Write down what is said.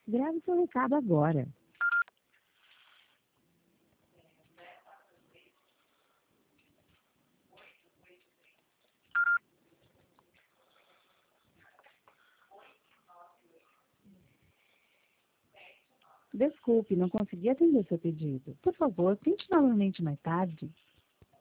Grave seu recado agora. Desculpe, não consegui atender seu pedido. Por favor, tente novamente mais tarde.